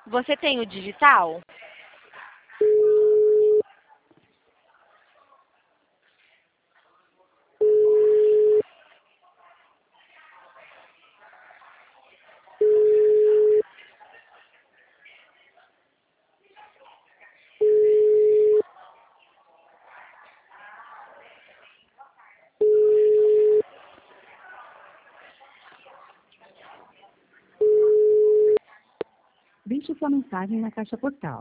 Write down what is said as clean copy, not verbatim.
Você tem o digital? Deixe sua mensagem na caixa postal.